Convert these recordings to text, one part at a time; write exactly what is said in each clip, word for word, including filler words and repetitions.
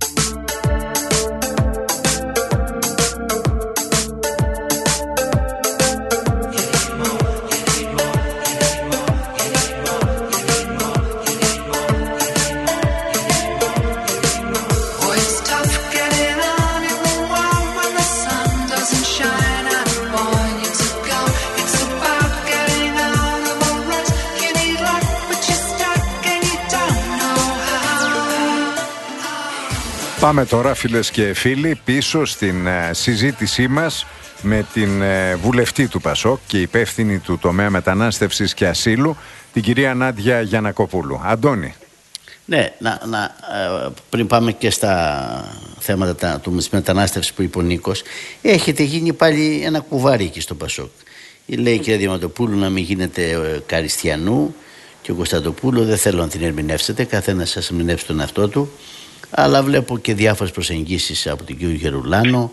Πάμε τώρα, φίλες και φίλοι, πίσω στην ε, συζήτησή μας με την ε, βουλευτή του ΠΑΣΟΚ και υπεύθυνη του τομέα μετανάστευσης και ασύλου, την κυρία Νάντια Γιαννακοπούλου. Αντώνη. Ναι, να, να, πριν πάμε και στα θέματα του μετανάστευσης που είπε ο Νίκος, έχετε γίνει πάλι ένα κουβάρι εκεί στο ΠΑΣΟΚ. Λέει η κυρία Διαματοπούλου να μην γίνετε Καριστιανού και ο Κωνσταντοπούλου, δεν θέλω να την ερμηνεύσετε, καθένας σας ερμηνεύσει τον εαυτό του. Αλλά βλέπω και διάφορες προσεγγίσεις από την κύριο Γερουλάνο.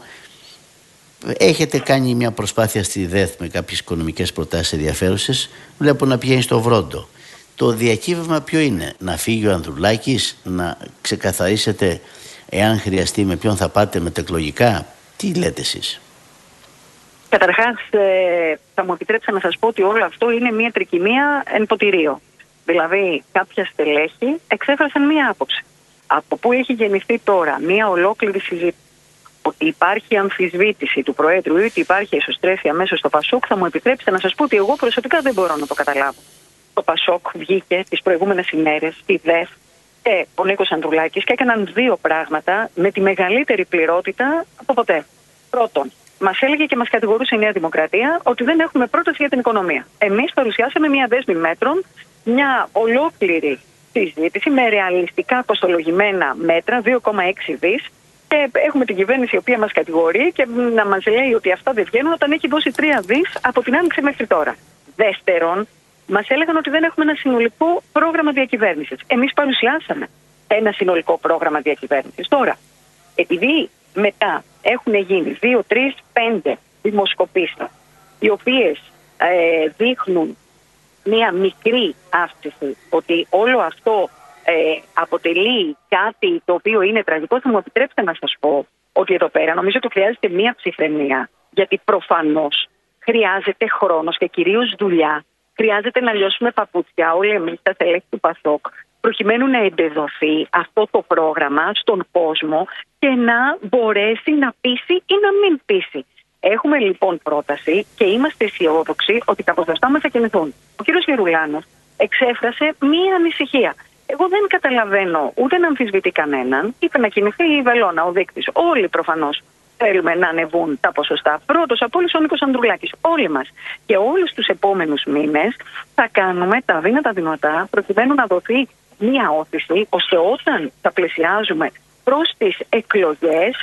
Έχετε κάνει μια προσπάθεια στη ΔΕΘ με κάποιες οικονομικές προτάσεις ενδιαφέρουσες. Βλέπω να πηγαίνει στο Βρόντο. Το διακύβευμα ποιο είναι? Να φύγει ο Ανδρουλάκης, να ξεκαθαρίσετε εάν χρειαστεί με ποιον θα πάτε μετεκλογικά? Τι λέτε εσείς? Καταρχάς, ε, θα μου επιτρέψετε να σας πω ότι όλο αυτό είναι μια τρικυμία εν ποτηρίο. Δηλαδή, κάποια στελέχη εξέφρασαν μια άποψη. Από πού έχει γεννηθεί τώρα μια ολόκληρη συζήτηση ότι υπάρχει αμφισβήτηση του Προέδρου ή ότι υπάρχει εσωστρέφεια μέσα στο ΠΑΣΟΚ, θα μου επιτρέψετε να σας πω ότι εγώ προσωπικά δεν μπορώ να το καταλάβω. Το ΠΑΣΟΚ βγήκε τις προηγούμενες ημέρες στη ΔΕΘ και ο Νίκος Ανδρουλάκης και έκαναν δύο πράγματα με τη μεγαλύτερη πληρότητα από ποτέ. Πρώτον, μας έλεγε και μας κατηγορούσε η Νέα Δημοκρατία ότι δεν έχουμε πρόταση για την οικονομία. Εμείς παρουσιάσαμε μια δέσμη μέτρων, μια ολόκληρη συζήτηση με ρεαλιστικά κοστολογημένα μέτρα, δύο κόμμα έξι δις, και έχουμε την κυβέρνηση η οποία μας κατηγορεί και να μας λέει ότι αυτά δεν βγαίνουν όταν έχει δώσει τρία δις από την άνοιξη μέχρι τώρα. Δεύτερον, μας έλεγαν ότι δεν έχουμε ένα συνολικό πρόγραμμα διακυβέρνησης. Εμείς παρουσιάσαμε ένα συνολικό πρόγραμμα διακυβέρνησης. Τώρα, επειδή μετά έχουν γίνει δύο, τρεις, πέντε δημοσκοπήσεις, οι οποίες ε, δείχνουν μία μικρή αύξηση, ότι όλο αυτό ε, αποτελεί κάτι το οποίο είναι τραγικό, θα μου επιτρέψετε να σας πω ότι εδώ πέρα νομίζω ότι χρειάζεται μία ψυχραιμία, γιατί προφανώς χρειάζεται χρόνος και κυρίως δουλειά. Χρειάζεται να λιώσουμε παπούτσια όλοι εμείς τα στελέχη του ΠΑΣΟΚ, προκειμένου να εμπεδοθεί αυτό το πρόγραμμα στον κόσμο και να μπορέσει να πείσει ή να μην πείσει. Έχουμε λοιπόν πρόταση και είμαστε αισιόδοξοι ότι τα ποσοστά μας θα κινηθούν. Ο κ. Γερουλάνος εξέφρασε μία ανησυχία. Εγώ δεν καταλαβαίνω, ούτε να αμφισβητεί κανέναν. Είπε να κινηθεί η βελόνα, ο δείκτης. Όλοι προφανώς θέλουμε να ανεβούν τα ποσοστά. Πρώτος από όλους ο Νίκος Ανδρουλάκης. Όλοι μας. Και όλους τους επόμενους μήνες θα κάνουμε τα βήματα δυνατά προκειμένου να δοθεί μία όθηση, ώστε όταν θα πλησιάζουμε προς τις εκλογές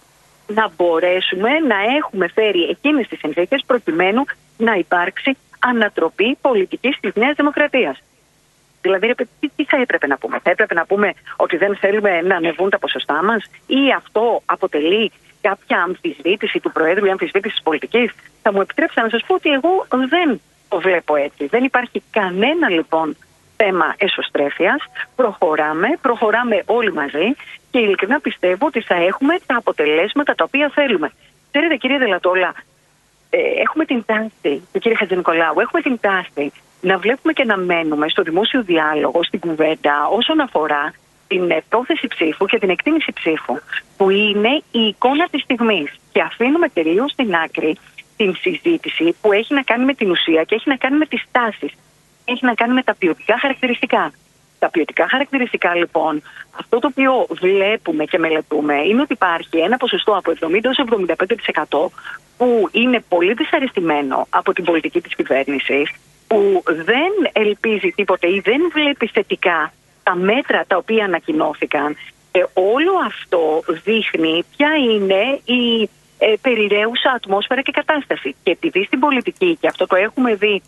να μπορέσουμε να έχουμε φέρει εκείνες τις συνθήκες προκειμένου να υπάρξει ανατροπή πολιτικής της Νέας Δημοκρατίας. Δηλαδή, τι θα έπρεπε να πούμε? Θα έπρεπε να πούμε ότι δεν θέλουμε να ανεβούν τα ποσοστά μας, ή αυτό αποτελεί κάποια αμφισβήτηση του Προέδρου ή αμφισβήτηση της πολιτικής? Θα μου επιτρέψετε να σας πω ότι εγώ δεν το βλέπω έτσι. Δεν υπάρχει κανένα λοιπόν θέμα εσωστρέφειας. Προχωράμε, προχωράμε όλοι μαζί και ειλικρινά πιστεύω ότι θα έχουμε τα αποτελέσματα τα οποία θέλουμε. Ξέρετε, κύριε Δελατόλα, ε, έχουμε την τάση, και κύριε Χατζηνικολάου, έχουμε την τάση να βλέπουμε και να μένουμε στο δημόσιο διάλογο, στην κουβέντα, όσον αφορά την πρόθεση ψήφου και την εκτίμηση ψήφου, που είναι η εικόνα της στιγμής. Και αφήνουμε τελείως στην άκρη την συζήτηση που έχει να κάνει με την ουσία και έχει να κάνει με τις τάσεις. Έχει να κάνει με τα ποιοτικά χαρακτηριστικά. Τα ποιοτικά χαρακτηριστικά, λοιπόν, αυτό το οποίο βλέπουμε και μελετούμε είναι ότι υπάρχει ένα ποσοστό από εβδομήντα έως εβδομήντα πέντε τοις εκατό που είναι πολύ δυσαρεστημένο από την πολιτική της κυβέρνησης, που δεν ελπίζει τίποτε ή δεν βλέπει θετικά τα μέτρα τα οποία ανακοινώθηκαν. Και όλο αυτό δείχνει ποια είναι η ε, περιραίουσα ατμόσφαιρα και κατάσταση. Και επειδή στην πολιτική, και αυτό το έχουμε δει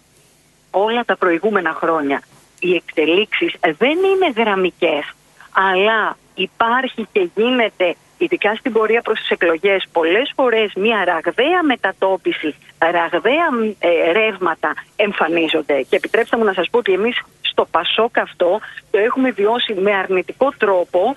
όλα τα προηγούμενα χρόνια, οι εξελίξεις δεν είναι γραμμικές, αλλά υπάρχει και γίνεται, ειδικά στην πορεία προς τις εκλογές, πολλές φορές μια ραγδαία μετατόπιση, ραγδαία ε, ρεύματα εμφανίζονται. Και επιτρέψτε μου να σας πω ότι εμείς στο ΠΑΣΟΚ αυτό το έχουμε βιώσει με αρνητικό τρόπο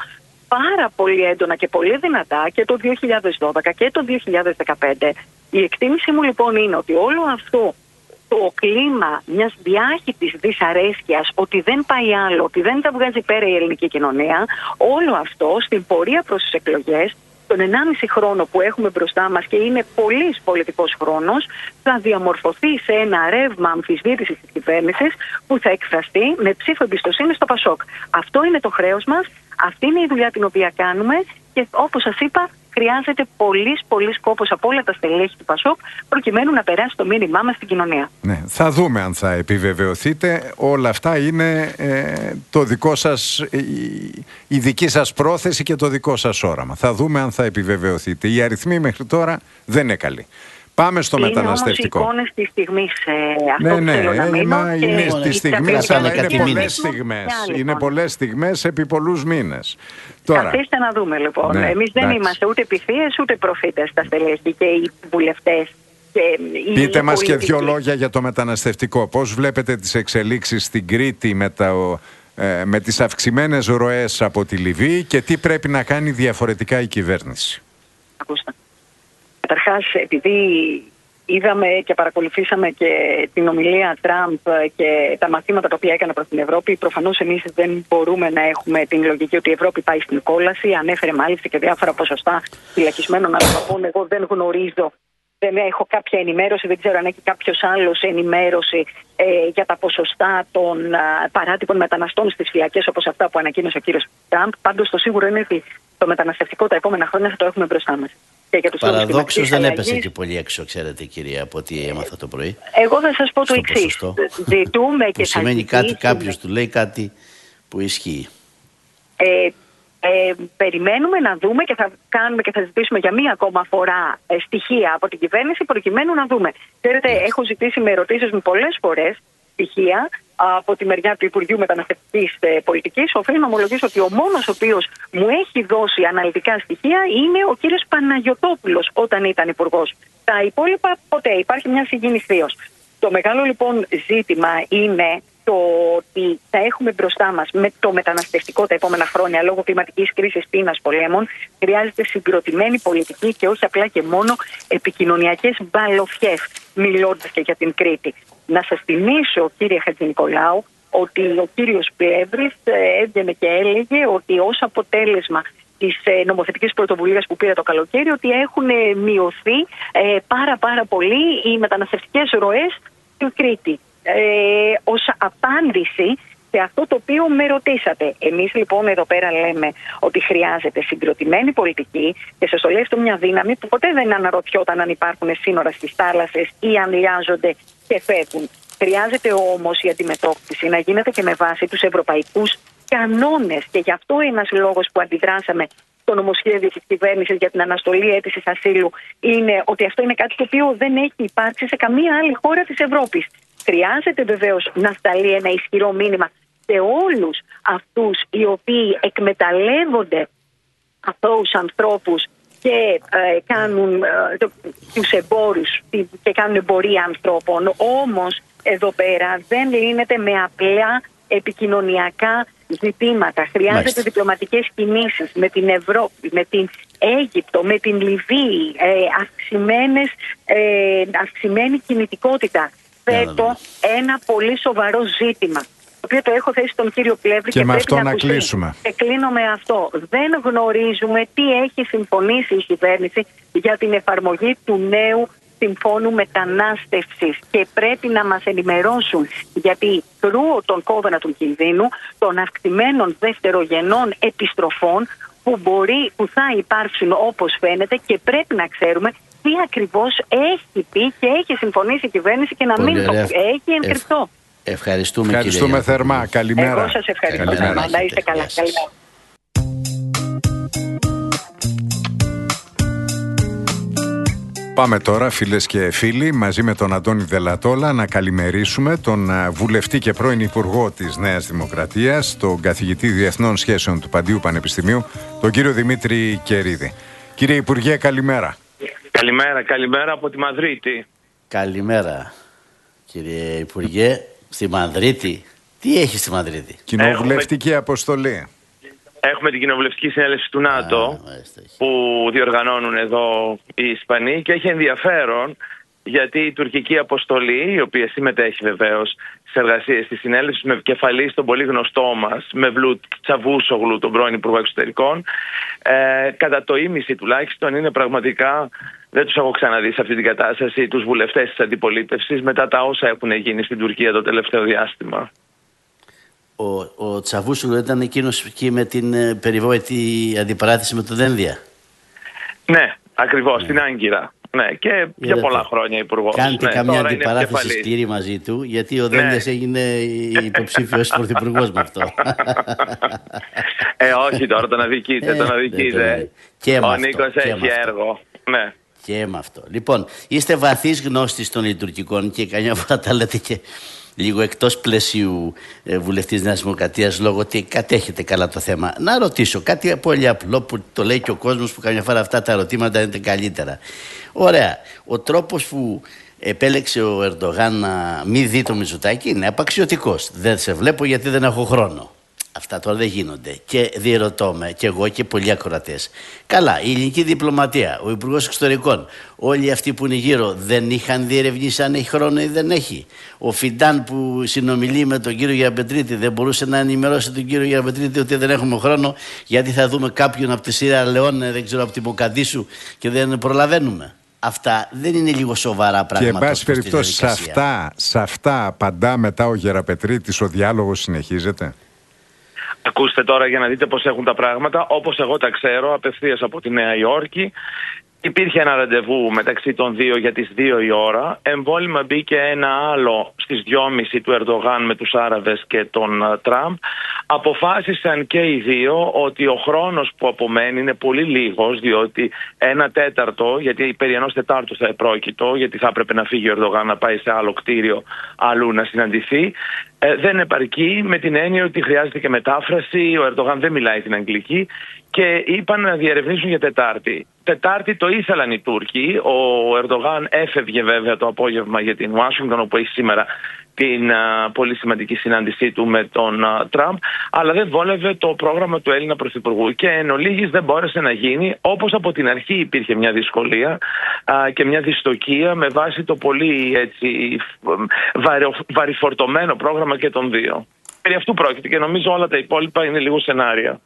πάρα πολύ έντονα και πολύ δυνατά και το δύο χιλιάδες δώδεκα και το δύο χιλιάδες δεκαπέντε. Η εκτίμηση μου λοιπόν είναι ότι όλο αυτό το κλίμα μιας διάχυτης δυσαρέσκειας, ότι δεν πάει άλλο, ότι δεν τα βγάζει πέρα η ελληνική κοινωνία, όλο αυτό στην πορεία προς τις εκλογές, τον ενάμιση χρόνο που έχουμε μπροστά μας και είναι πολύς πολιτικός χρόνος, θα διαμορφωθεί σε ένα ρεύμα αμφισβήτησης της κυβέρνησης που θα εκφραστεί με ψήφο εμπιστοσύνη στο Πασόκ. Αυτό είναι το χρέος μας, αυτή είναι η δουλειά την οποία κάνουμε και όπως σας είπα, χρειάζεται πολύς πολύς κόπος από όλα τα στελέχη του Πασόκ προκειμένου να περάσει το μήνυμά μας στην κοινωνία. Ναι, θα δούμε αν θα επιβεβαιωθείτε. Όλα αυτά είναι ε, το δικό σας, η, η δική σας πρόθεση και το δικό σας όραμα. Θα δούμε αν θα επιβεβαιωθείτε. Οι αριθμοί μέχρι τώρα δεν είναι καλοί. Πάμε στο είναι μεταναστευτικό. Είναι όμως εικόνες της στιγμής. Ε, ναι, αυτό ναι, θέλω να μείνω μα και είναι στις στιγμές, αλλά είναι πολλές στιγμές. Είναι πολλές στιγμές επί πολλούς μήνες. Τώρα, καθίστε να δούμε λοιπόν. Ναι, εμείς δεν εντάξει. είμαστε ούτε επιθείες ούτε προφήτες στα στελέχη και οι βουλευτές. Και Πείτε οι μας και δύο λόγια για το μεταναστευτικό. Πώς βλέπετε τις εξελίξεις στην Κρήτη με, τα, ε, με τις αυξημένες ροές από τη Λιβύη και τι πρέπει να κάνει διαφορετικά η κυβέρνηση? Ακούστε. Καταρχάς, επειδή είδαμε και παρακολουθήσαμε και την ομιλία Τραμπ και τα μαθήματα τα οποία έκανε προς την Ευρώπη, προφανώς εμείς δεν μπορούμε να έχουμε την λογική ότι η Ευρώπη πάει στην κόλαση. Ανέφερε μάλιστα και διάφορα ποσοστά φυλακισμένων ανθρώπων. Εγώ δεν γνωρίζω, δεν έχω κάποια ενημέρωση, δεν ξέρω αν έχει κάποιος άλλος ενημέρωση ε, για τα ποσοστά των α, παράτυπων μεταναστών στις φυλακές όπως αυτά που ανακοίνωσε ο κύριος Τραμπ. Πάντως το σίγουρο είναι ότι το μεταναστευτικό τα επόμενα χρόνια θα το έχουμε μπροστά μας. Παραδόξως δεν έπεσε και πολύ έξω, ξέρετε κυρία, από ό,τι έμαθα το πρωί. Εγώ θα σας πω το εξής. Ζητούμε και θα σημαίνει κάτι, κάποιος του λέει κάτι που ισχύει. Ε, ε, περιμένουμε να δούμε και θα κάνουμε και θα ζητήσουμε για μία ακόμα φορά ε, στοιχεία από την κυβέρνηση προκειμένου να δούμε. Ξέρετε, yes. έχω ζητήσει με ερωτήσεις μου πολλές φορές στοιχεία από τη μεριά του Υπουργείου Μεταναστευτικής Πολιτικής. Οφείλω να ομολογήσω ότι ο μόνος ο οποίος μου έχει δώσει αναλυτικά στοιχεία είναι ο κύριος Παναγιωτόπουλος όταν ήταν υπουργός. Τα υπόλοιπα ποτέ. Υπάρχει μια συγκίνηση θείος. Το μεγάλο λοιπόν ζήτημα είναι το ότι θα έχουμε μπροστά μας με το μεταναστευτικό τα επόμενα χρόνια λόγω κλιματικής κρίσης, πείνας, πολέμων. Χρειάζεται συγκροτημένη πολιτική και όχι απλά και μόνο επικοινωνιακές μπαλοφιές, μιλώντας και για την Κρήτη. Να σας θυμίσω, κύριε Χατζηνικολάου, ότι ο κύριος Πλεύρης έβγαινε και έλεγε ότι ως αποτέλεσμα της νομοθετικής πρωτοβουλίας που πήρε το καλοκαίρι ότι έχουν μειωθεί ε, πάρα πάρα πολύ οι μεταναστευτικές ροές στην Κρήτη. Ε, ως απάντηση σε αυτό το οποίο με ρωτήσατε. Εμείς λοιπόν εδώ πέρα λέμε ότι χρειάζεται συγκροτημένη πολιτική και σας το λέει αυτό μια δύναμη που ποτέ δεν αναρωτιόταν αν υπάρχουν σύνορα στις θάλασσες ή αν λιάζονται και φεύγουν. Χρειάζεται όμως η αντιμετώπιση να γίνεται και με βάση τους ευρωπαϊκούς κανόνες και γι' αυτό ένας λόγος που αντιδράσαμε στο νομοσχέδιο της κυβέρνησης για την αναστολή αίτησης ασύλου είναι ότι αυτό είναι κάτι το οποίο δεν έχει υπάρξει σε καμία άλλη χώρα της Ευρώπης. Χρειάζεται βεβαίως να σταλεί ένα ισχυρό μήνυμα σε όλους αυτούς οι οποίοι εκμεταλλεύονται αθώους ανθρώπους και ε, κάνουν ε, το, τους εμπόρους και κάνουν εμπορία ανθρώπων. Όμως εδώ πέρα δεν λύνεται με απλά επικοινωνιακά ζητήματα. Χρειάζεται Μάλιστα. διπλωματικές κινήσεις με την Ευρώπη, με την Αίγυπτο, με την Λιβύη, ε, αυξημένες, ε, αυξημένη κινητικότητα. Θέτω ένα πολύ σοβαρό ζήτημα, το οποίο το έχω θέσει στον κύριο Πλεύρη και, και με αυτό να, να κλείσουμε. Και κλείνω με αυτό. Δεν γνωρίζουμε τι έχει συμφωνήσει η κυβέρνηση για την εφαρμογή του νέου συμφώνου μετανάστευσης και πρέπει να μας ενημερώσουν, γιατί κρούω τον κόδωνα του κινδύνου των αυξημένων δευτερογενών επιστροφών που, μπορεί, που θα υπάρξουν όπως φαίνεται και πρέπει να ξέρουμε τι ακριβώς έχει πει και έχει συμφωνήσει η κυβέρνηση και να Πολύ μην το έχει εγκριθώ. Ε, ευχαριστούμε Ευχαριστούμε κύριε θερμά. Καλημέρα. Εγώ σας ευχαριστώ. Καλημέρα. Να είστε καλά. Καλημέρα. Πάμε τώρα φίλες και φίλοι μαζί με τον Αντώνη Δελατόλα να καλημερίσουμε τον βουλευτή και πρώην υπουργό της Νέας Δημοκρατίας, τον καθηγητή Διεθνών Σχέσεων του Παντίου Πανεπιστημίου, τον κύριο Δημήτρη Κερίδη. Κύριε Υπουργέ, καλημέρα. Καλημέρα, καλημέρα από τη Μαδρίτη. Καλημέρα κύριε Υπουργέ. Στη Μαδρίτη. Τι έχει στη Μαδρίτη? Κοινοβουλευτική αποστολή. Έχουμε την κοινοβουλευτική συνέλευση του ΝΑΤΟ Α, που διοργανώνουν εδώ οι Ισπανοί και έχει ενδιαφέρον γιατί η τουρκική αποστολή, η οποία συμμετέχει βεβαίως στις εργασίες της συνέλευσης με επικεφαλής τον πολύ γνωστό μας, Μευλούτ Τσαβούσογλου, τον πρώην Υπουργό Εξωτερικών, ε, κατά το ίμιση τουλάχιστον είναι πραγματικά, δεν τους έχω ξαναδεί σε αυτή την κατάσταση, τους βουλευτές της αντιπολίτευσης μετά τα όσα έχουν γίνει στην Τουρκία το τελευταίο διάστημα. Ο, ο Τσαβούσογλου ήταν εκείνος εκεί με την ε, περιβόητη αντιπαράθεση με το Δένδια. Ναι, ακριβώς, ναι. Στην Άγκυρα. Ναι, και για πολλά χρόνια υπουργός. Κάντε ναι, καμιά αντιπαράθεση σκληρή μαζί του, γιατί ο Δένδιας ναι. έγινε υποψήφιος πρωθυπουργός με αυτό. Ε, όχι τώρα, τον αδικείτε, τον αδικείτε. Και ο Νίκος έχει έργο. Ναι. Και με αυτό. Λοιπόν, είστε βαθύς γνώστης των λειτουργικών και καμιά φορά τα λέτε και λίγο εκτός πλαισίου ε, βουλευτής Νέας Δημοκρατίας, λόγω ότι κατέχετε καλά το θέμα. Να ρωτήσω κάτι πολύ απλό που το λέει και ο κόσμος, που καμιά φορά αυτά τα ερωτήματα είναι καλύτερα. Ωραία. Ο τρόπος που επέλεξε ο Ερντογάν να μην δει το Μητσοτάκη είναι απαξιωτικός. Δεν σε βλέπω γιατί δεν έχω χρόνο. Αυτά τώρα δεν γίνονται. Και διερωτώ με, και εγώ και πολλοί ακροατές. Καλά, η ελληνική διπλωματία, ο Υπουργός Εξωτερικών, όλοι αυτοί που είναι γύρω δεν είχαν διερευνήσει αν έχει χρόνο ή δεν έχει. Ο Φιντάν που συνομιλεί με τον κύριο Γιανναπετρίτη δεν μπορούσε να ενημερώσει τον κύριο Γιανναπετρίτη ότι δεν έχουμε χρόνο, γιατί θα δούμε κάποιον από τη Σιέρα Λεόνε, δεν ξέρω, από την Μοκαντήσου και δεν προλαβαίνουμε. Αυτά δεν είναι λίγο σοβαρά πράγματα? Και εν πάση περιπτώσει, σε αυτά, σε αυτά απαντά μετά ο Γεραπετρίτης, ο διάλογος συνεχίζεται. Ακούστε τώρα για να δείτε πώς έχουν τα πράγματα. Όπως εγώ τα ξέρω, απευθείας από τη Νέα Υόρκη, υπήρχε ένα ραντεβού μεταξύ των δύο για τις δύο η ώρα. Εμβόλυμα μπήκε ένα άλλο στις δυόμιση του Ερντογάν με τους Άραβες και τον uh, Τραμπ. Αποφάσισαν και οι δύο ότι ο χρόνος που απομένει είναι πολύ λίγος, διότι ένα τέταρτο, γιατί περί ενός τετάρτου θα επρόκειτο, γιατί θα έπρεπε να φύγει ο Ερντογάν να πάει σε άλλο κτίριο αλλού να συναντηθεί, ε, δεν επαρκεί, με την έννοια ότι χρειάζεται και μετάφραση. Ο Ερντογάν δεν μιλάει την αγγλική και είπαν να διερευνήσουν για Τετάρτη. Τετάρτη το ήθελαν οι Τούρκοι. Ο Ερντογάν έφευγε βέβαια το απόγευμα για την Ουάσιγκτον, όπου έχει σήμερα την uh, πολύ σημαντική συνάντησή του με τον uh, Τραμπ, αλλά δεν βόλευε το πρόγραμμα του Έλληνα Πρωθυπουργού και εν ολίγης δεν μπόρεσε να γίνει, όπως από την αρχή υπήρχε μια δυσκολία uh, και μια δυστοκία με βάση το πολύ έτσι, βαρυ, βαρυφορτωμένο πρόγραμμα και των δύο. Περί αυτού πρόκειται και νομίζω όλα τα υπόλοιπα είναι λίγο σενάρια.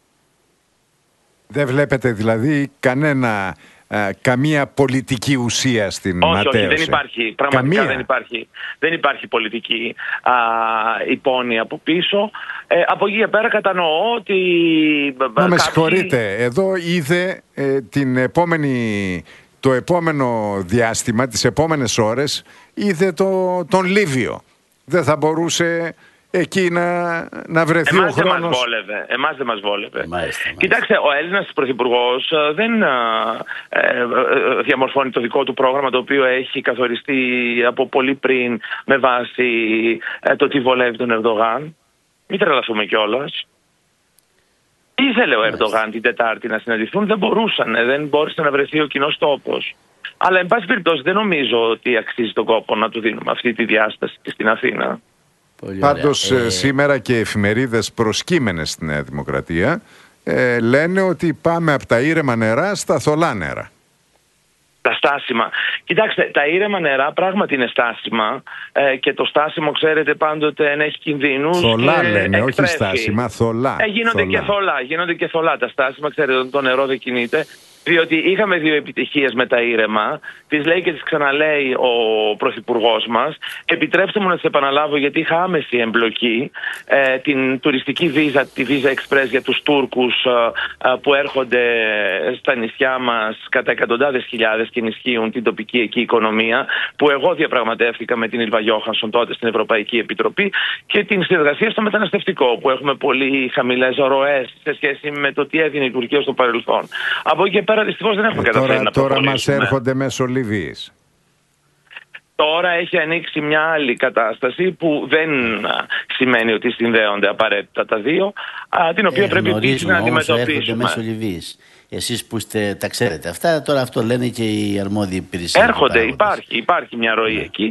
Δεν βλέπετε δηλαδή κανένα... Uh, καμία πολιτική ουσία στην όχι, ματέωση? Όχι, δεν υπάρχει. Πραγματικά καμία. δεν υπάρχει. Δεν υπάρχει πολιτική α, υπόνοια από πίσω. Ε, από εκεί και πέρα κατανοώ ότι... Μα κάποιοι... με συγχωρείτε, εδώ είδε ε, την επόμενη, το επόμενο διάστημα, τις επόμενες ώρες, είδε το, τον Λίβιο. Δεν θα μπορούσε... εκεί να, να βρεθεί εμάς ο χρόνος. Δεν μας βόλευε. Εμάς δεν μας βόλευε. Μάλιστα, μάλιστα. Κοιτάξτε, ο Έλληνας πρωθυπουργός δεν ε, ε, διαμορφώνει το δικό του πρόγραμμα, το οποίο έχει καθοριστεί από πολύ πριν με βάση ε, το τι βολεύει τον Ερντογάν. Μην τρελαθούμε κιόλας. Ήθελε ο Ερντογάν την Τετάρτη να συναντηθούν, δεν μπορούσαν, δεν μπόρεσε να βρεθεί ο κοινός τόπος. Αλλά εν πάση περιπτώσει δεν νομίζω ότι αξίζει τον κόπο να του δίνουμε αυτή τη διάσταση και στην Αθήνα. Πάντως ε... σήμερα και εφημερίδες προσκύμενες στη Νέα Δημοκρατία ε, λένε ότι πάμε από τα ήρεμα νερά στα θολά νερά. Τα στάσιμα. Κοιτάξτε, τα ήρεμα νερά πράγματι είναι στάσιμα ε, και το στάσιμο, ξέρετε, πάντοτε έχει κινδύνους. Θολά και λένε, εκτρέφει. Όχι στάσιμα, θολά. Ε, γίνονται θολά. και θολά. Γίνονται και θολά τα στάσιμα, ξέρετε, το νερό δεν κινείται. Διότι είχαμε δύο επιτυχίες με τα ήρεμα, τις λέει και τις ξαναλέει ο πρωθυπουργός μας. Επιτρέψτε μου να τις επαναλάβω, γιατί είχα άμεση εμπλοκή, ε, την τουριστική βίζα, τη Visa Express για τους Τούρκους ε, ε, που έρχονται στα νησιά μας κατά εκατοντάδες χιλιάδες και ενισχύουν την τοπική εκεί οικονομία, που εγώ διαπραγματεύτηκα με την Ήλβα Γιώχανσον τότε στην Ευρωπαϊκή Επιτροπή, και την συνεργασία στο μεταναστευτικό, που έχουμε πολύ χαμηλές ροές σε σχέση με το τι έδινε η Τουρκία στο παρελθόν. Από εκεί πέρα δυστυχώς δεν έχουμε ε, καταφέρει τώρα, να Τώρα μας προχωρήσουμε. έρχονται μέσω Λιβύης. Τώρα έχει ανοίξει μια άλλη κατάσταση που δεν σημαίνει ότι συνδέονται απαραίτητα τα δύο, α, την οποία ε, πρέπει επίσης να αντιμετωπίσουμε. Έρχονται μέσω Λιβύης. Εσείς που είστε, τα ξέρετε αυτά, τώρα αυτό λένε και οι αρμόδιοι υπηρεσίες. Έρχονται, υπάρχει, υπάρχει μια ροή ναι, εκεί. Ναι.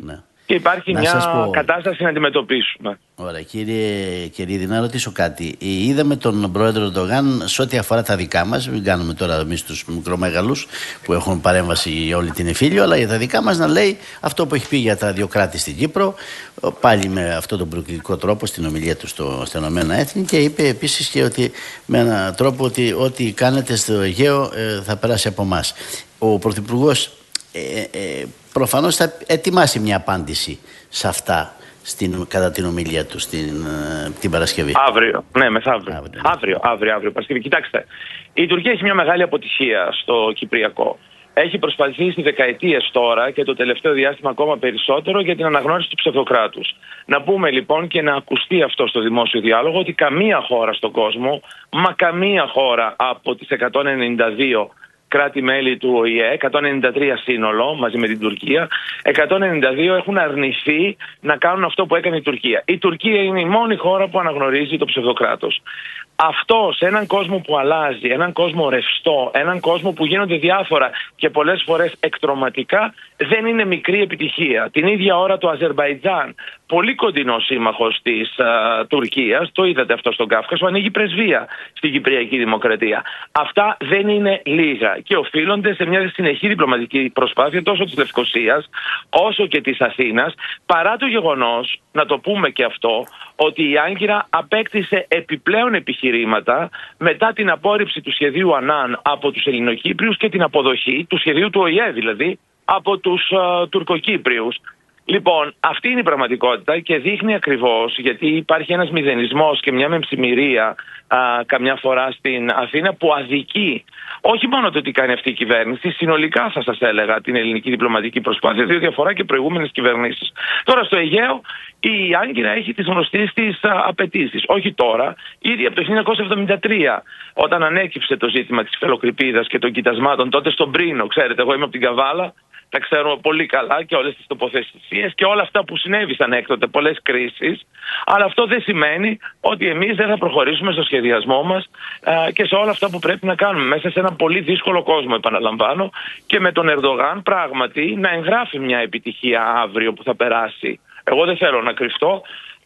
και υπάρχει να μια πω... κατάσταση να αντιμετωπίσουμε. Ωραία, κύριε Κερίδη, να ρωτήσω κάτι. Είδαμε τον πρόεδρο Ερντογάν σε ό,τι αφορά τα δικά μας, μην κάνουμε τώρα εμείς τους μικρομέγαλους που έχουν παρέμβαση για όλη την εφήλιο, αλλά για τα δικά μας να λέει αυτό που έχει πει για τα δύο κράτη στην Κύπρο, πάλι με αυτόν τον προκλητικό τρόπο στην ομιλία του στο, στα Ηνωμένα Έθνη, και είπε επίσης και ότι με έναν τρόπο ότι ό,τι κάνετε στο Αιγαίο ε, θα περάσει από εμάς. Ο Πρωθυπουργός ε, ε, προφανώς θα ετοιμάσει μια απάντηση σε αυτά στην, κατά την ομιλία του στην, την Παρασκευή. Αύριο, ναι, μεθαύριο. Αύριο, ναι. Αύριο, αύριο, αύριο, Παρασκευή. Κοιτάξτε, η Τουρκία έχει μια μεγάλη αποτυχία στο Κυπριακό. Έχει προσπαθήσει δεκαετίες τώρα και το τελευταίο διάστημα ακόμα περισσότερο για την αναγνώριση του ψευδοκράτους. Να πούμε λοιπόν και να ακουστεί αυτό στο δημόσιο διάλογο ότι καμία χώρα στον κόσμο, μα καμία χώρα από τις εκατόν ενενήντα δύο κράτη-μέλη του Ο Η Ε, εκατόν ενενήντα τρία σύνολο μαζί με την Τουρκία, εκατόν ενενήντα δύο έχουν αρνηθεί να κάνουν αυτό που έκανε η Τουρκία. Η Τουρκία είναι η μόνη χώρα που αναγνωρίζει το ψευδοκράτος. Αυτό σε έναν κόσμο που αλλάζει, έναν κόσμο ρευστό, έναν κόσμο που γίνονται διάφορα και πολλές φορές εκτρωματικά, δεν είναι μικρή επιτυχία. Την ίδια ώρα το Αζερμπαϊτζάν, πολύ κοντινό σύμμαχος της α, Τουρκίας, το είδατε αυτό στον Κάφκασο, ανοίγει πρεσβεία στην Κυπριακή Δημοκρατία. Αυτά δεν είναι λίγα και οφείλονται σε μια συνεχή διπλωματική προσπάθεια τόσο της Λευκωσίας όσο και της Αθήνας, παρά το γεγονός, να το πούμε και αυτό, ότι η Άγκυρα απέκτησε επιπλέον επιχειρήματα μετά την απόρριψη του σχεδίου Ανάν από τους Ελληνοκύπριους και την αποδοχή του σχεδίου του Ο Η Ε δηλαδή από τους uh, Τουρκοκύπριους. Λοιπόν, αυτή είναι η πραγματικότητα και δείχνει ακριβώς, γιατί υπάρχει ένας μηδενισμός και μια μεμψημυρία α, καμιά φορά στην Αθήνα που αδικεί όχι μόνο το τι κάνει αυτή η κυβέρνηση, συνολικά θα σας έλεγα την ελληνική διπλωματική προσπάθεια, διότι αφορά και προηγούμενες κυβερνήσεις. Τώρα στο Αιγαίο η Άγκυρα έχει τις γνωστές της απαιτήσεις. Όχι τώρα, ήδη από το χίλια εννιακόσια εβδομήντα τρία, όταν ανέκυψε το ζήτημα της υφελοκρηπίδας και των κοιτασμάτων, τότε στον Πρίνο, ξέρετε, εγώ είμαι από την Καβάλα, τα ξέρουμε πολύ καλά και όλες τις τοποθεσίες και όλα αυτά που συνέβησαν έκτοτε, πολλές κρίσεις. Αλλά αυτό δεν σημαίνει ότι εμείς δεν θα προχωρήσουμε στο σχεδιασμό μας α, και σε όλα αυτά που πρέπει να κάνουμε μέσα σε ένα πολύ δύσκολο κόσμο, επαναλαμβάνω, και με τον Ερντογάν πράγματι να εγγράφει μια επιτυχία αύριο που θα περάσει. Εγώ δεν θέλω να κρυφτώ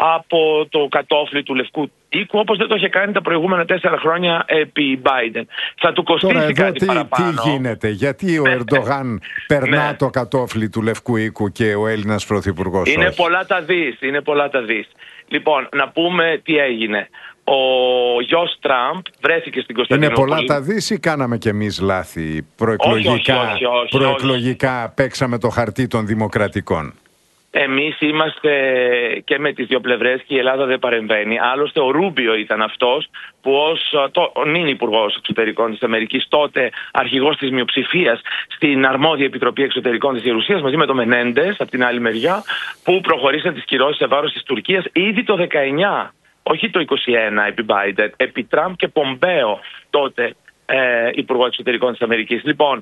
από το κατόφλι του Λευκού Οίκου, όπως δεν το είχε κάνει τα προηγούμενα τέσσερα χρόνια επί Biden. Θα του κοστίσει Τώρα, εδώ κάτι τι, παραπάνω. Τι γίνεται, γιατί ο Ερντογάν περνά ναι. το κατόφλι του Λευκού Οίκου και ο Έλληνας Πρωθυπουργός Είναι όχι. πολλά τα δις, είναι πολλά τα δις. Λοιπόν, να πούμε τι έγινε. Ο γιος Τραμπ βρέθηκε στην Κωνσταντινούπολη. Είναι πολλά τα δις ή κάναμε κι εμείς λάθη προεκλογικά, όχι, όχι, όχι, προεκλογικά όχι. Παίξαμε το χαρτί των δημοκρατικών? Εμείς είμαστε και με τις δύο πλευρές και η Ελλάδα δεν παρεμβαίνει. Άλλωστε ο Ρούμπιο ήταν αυτός που ως το, ο νυν Υπουργός Εξωτερικών της Αμερικής, τότε αρχηγός της μειοψηφίας στην αρμόδια Επιτροπή Εξωτερικών της Γερουσίας, μαζί με τον Μενέντες από την άλλη μεριά, που προχωρήσαν τις κυρώσεις σε βάρος της Τουρκίας ήδη το δεκαεννιά, όχι το είκοσι ένα επί Biden, επί Τραμπ και Πομπέο, τότε ε, Υπουργό Εξωτερικών της Αμερικής. Λοιπόν,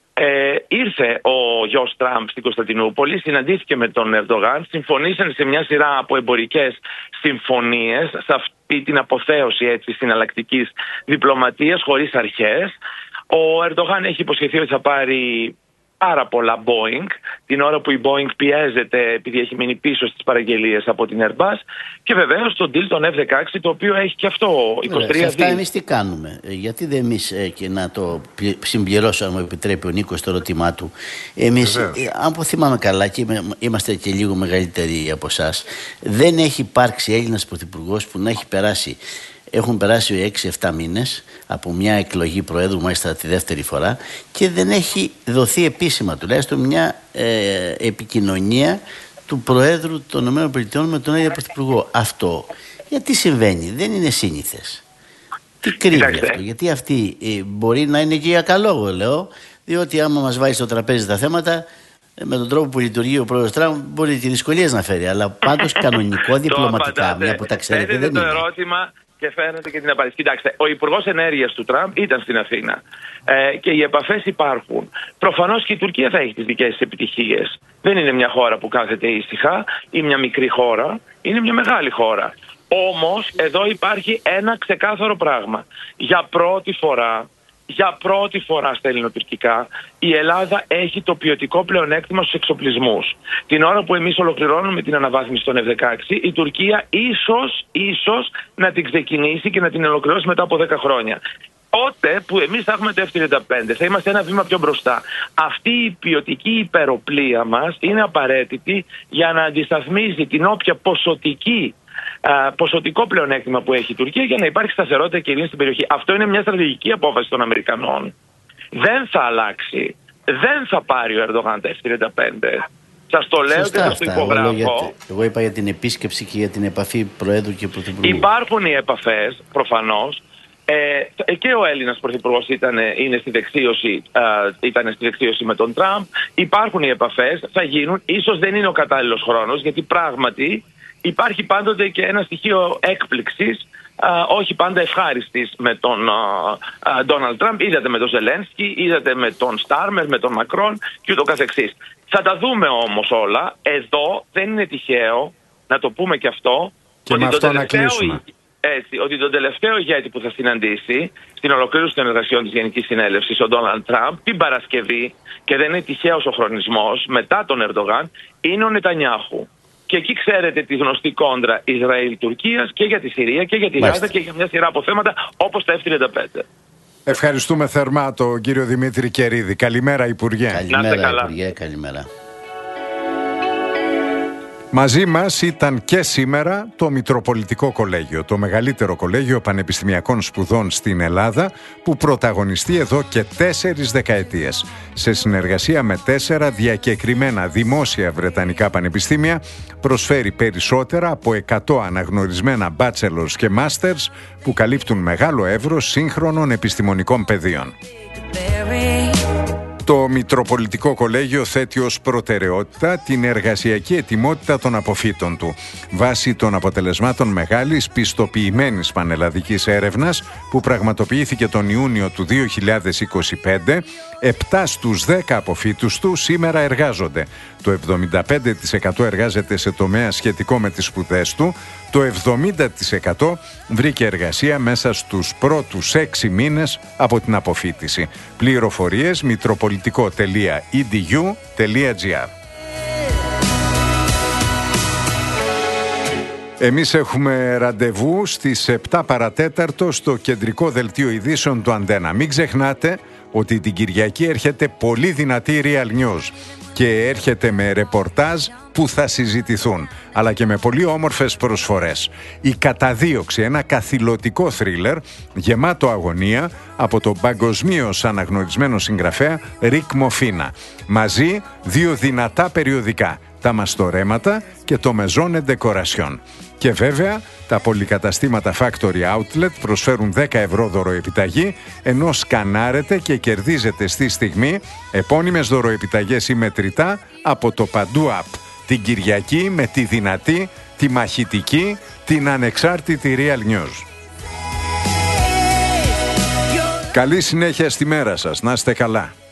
Ε, ήρθε ο γιος Τραμπ στην Κωνσταντινούπολη, συναντήθηκε με τον Ερντογάν, συμφωνήσαν σε μια σειρά από εμπορικές συμφωνίες, σε αυτή την αποθέωση έτσι συναλλακτικής διπλωματίας χωρίς αρχές. Ο Ερντογάν έχει υποσχεθεί ότι θα πάρει πάρα πολλά Boeing, την ώρα που η Boeing πιέζεται επειδή έχει μείνει πίσω στις παραγγελίες από την Airbus, και βεβαίως το deal των εφ δεκαέξι, το οποίο έχει και αυτό είκοσι τρία δις. Αυτά εμείς τι κάνουμε? Γιατί δεν εμείς, ε, και να το συμπληρώσω, αν μου επιτρέπει ο Νίκος το ερώτημά του, εμείς, ε, αν θυμάμαι καλά, και είμαστε και λίγο μεγαλύτεροι από εσάς, δεν έχει υπάρξει Έλληνας πρωθυπουργός που να έχει περάσει. Έχουν περάσει έξι εφτά μήνες από μια εκλογή Προέδρου, μάλιστα τη δεύτερη φορά, και δεν έχει δοθεί επίσημα τουλάχιστον μια ε, επικοινωνία του Προέδρου των ΗΠΑ με τον Έλληνα Πρωθυπουργό. Αυτό γιατί συμβαίνει? Δεν είναι σύνηθες. Τι κρύβει Κοιτάξτε. αυτό? Γιατί αυτή ε, μπορεί να είναι και για καλό, εγώ λέω, διότι άμα μας βάζει στο τραπέζι τα θέματα, με τον τρόπο που λειτουργεί ο πρόεδρος Τραμπ, μπορεί και δυσκολίες να φέρει. Αλλά πάντως κανονικό διπλωματικά, μια που τα ξέρετε, δεν το είναι. ερώτημα και φαίνεται και την απάντηση. Κοιτάξτε, ο Υπουργός Ενέργειας του Τραμπ ήταν στην Αθήνα ε, και οι επαφές υπάρχουν. Προφανώς και η Τουρκία θα έχει τις δικές της επιτυχίες. Δεν είναι μια χώρα που κάθεται ήσυχα ή μια μικρή χώρα, είναι μια μεγάλη χώρα. Όμως εδώ υπάρχει ένα ξεκάθαρο πράγμα. Για πρώτη φορά Για πρώτη φορά στα ελληνοτουρκικά η Ελλάδα έχει το ποιοτικό πλεονέκτημα στους εξοπλισμούς. Την ώρα που εμείς ολοκληρώνουμε την αναβάθμιση των εφ δεκαέξι, η Τουρκία ίσως, ίσως να την ξεκινήσει και να την ολοκληρώσει μετά από δέκα χρόνια. Τότε που εμείς θα έχουμε το εφ τριάντα πέντε, θα είμαστε ένα βήμα πιο μπροστά. Αυτή η ποιοτική υπεροπλία μας είναι απαραίτητη για να αντισταθμίζει την όποια ποσοτική, α, ποσοτικό πλεονέκτημα που έχει η Τουρκία, για να υπάρχει σταθερότητα και ειρήνη στην περιοχή. Αυτό είναι μια στρατηγική απόφαση των Αμερικανών. Δεν θα αλλάξει. Δεν θα πάρει ο Ερντογάν τα εφ τριάντα πέντε. Σας το λέω και σας το υπογράφω. Εγώ, εγώ είπα για την επίσκεψη και για την επαφή Προέδρου και Πρωθυπουργού. Υπάρχουν οι επαφές, προφανώς. Ε, και ο Έλληνας Πρωθυπουργός ήταν, είναι στη δεξίωση, ε, ήταν στη δεξίωση με τον Τραμπ. Υπάρχουν οι επαφές, θα γίνουν. Ίσως δεν είναι ο κατάλληλος χρόνος, γιατί πράγματι υπάρχει πάντοτε και ένα στοιχείο έκπληξης, ε, όχι πάντα ευχάριστης, με τον Ντόναλντ Τραμπ. Είδατε με τον Ζελένσκι, είδατε με τον Στάρμερ, με τον Μακρόν και ούτω καθεξής. Θα τα δούμε όμως όλα. Εδώ δεν είναι τυχαίο, να το πούμε και αυτό, και με αυτό να κλείσουμε. Έτσι, ότι τον τελευταίο ηγέτη που θα συναντήσει στην ολοκλήρωση των εργασιών της Γενικής Συνέλευσης, ο Ντόναλντ Τραμπ, την Παρασκευή, και δεν είναι τυχαίος ο χρονισμός, μετά τον Ερντογάν, είναι ο Νετανιάχου. Και εκεί ξέρετε τη γνωστή κόντρα Ισραήλ-Τουρκίας και για τη Συρία και για τη Γάζα και για μια σειρά από θέματα όπως τα εφ τριάντα πέντε. Ευχαριστούμε θερμά τον κύριο Δημήτρη Κερίδη. Καλημέρα, Υπουργέ. Καλημέρα, Υπουργέ, καλημέρα. Μαζί μας ήταν και σήμερα το Μητροπολιτικό Κολέγιο, το μεγαλύτερο κολέγιο πανεπιστημιακών σπουδών στην Ελλάδα, που πρωταγωνιστεί εδώ και τέσσερις δεκαετίες. Σε συνεργασία με τέσσερα διακεκριμένα δημόσια βρετανικά πανεπιστήμια, προσφέρει περισσότερα από εκατό αναγνωρισμένα bachelors και masters που καλύπτουν μεγάλο εύρος σύγχρονων επιστημονικών πεδίων. Το Μητροπολιτικό Κολέγιο θέτει ως προτεραιότητα την εργασιακή ετοιμότητα των αποφύτων του, βάσει των αποτελεσμάτων μεγάλης πιστοποιημένης πανελλαδικής έρευνας που πραγματοποιήθηκε τον Ιούνιο του δύο χιλιάδες είκοσι πέντε. επτά στους δέκα αποφύτους του σήμερα εργάζονται. Το εβδομήντα πέντε τοις εκατό εργάζεται σε τομέα σχετικό με τις σπουδές του. Το εβδομήντα τοις εκατό βρήκε εργασία μέσα στους πρώτους έξι μήνες από την αποφύτιση. Πληροφορίες μητροπολιτικό τελεία ι ντι γιου τελεία τζι άρ. Εμείς έχουμε ραντεβού στις επτά παρατέταρτο στο κεντρικό δελτίο ειδήσεων του Αντένα. Μην ξεχνάτε ότι την Κυριακή έρχεται πολύ δυνατή Real News και έρχεται με ρεπορτάζ που θα συζητηθούν, αλλά και με πολύ όμορφες προσφορές. Η Καταδίωξη, ένα καθηλωτικό θρίλερ γεμάτο αγωνία από τον παγκοσμίως αναγνωρισμένο συγγραφέα Ρικ Μοφίνα. Μαζί δύο δυνατά περιοδικά, τα Μαστορέματα και το Maison et Decoration. Και βέβαια, τα πολυκαταστήματα Factory Outlet προσφέρουν δέκα ευρώ δωροεπιταγή, ενώ σκανάρετε και κερδίζετε στη στιγμή επώνυμες δωροεπιταγές ή μετρητά από το Παντού App. Την Κυριακή με τη δυνατή, τη μαχητική, την ανεξάρτητη Real News. Καλή συνέχεια στη μέρα σας. Να είστε καλά.